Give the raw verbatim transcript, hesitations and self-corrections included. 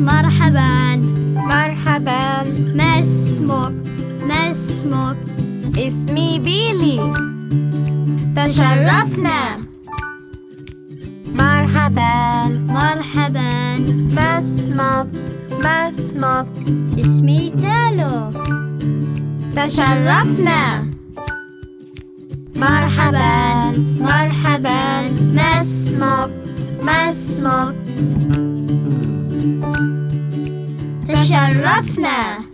مرحبا. مرحبا. ما اسمك؟ ما اسمك؟ اسمي بيلي. تشرفنا. مرحبا. مرحبا. ما اسمك؟ ما اسمك؟ اسمي تالو. تشرفنا. مرحبا. مرحبا. ما اسمك؟ ما اسمك؟ تشرفنا.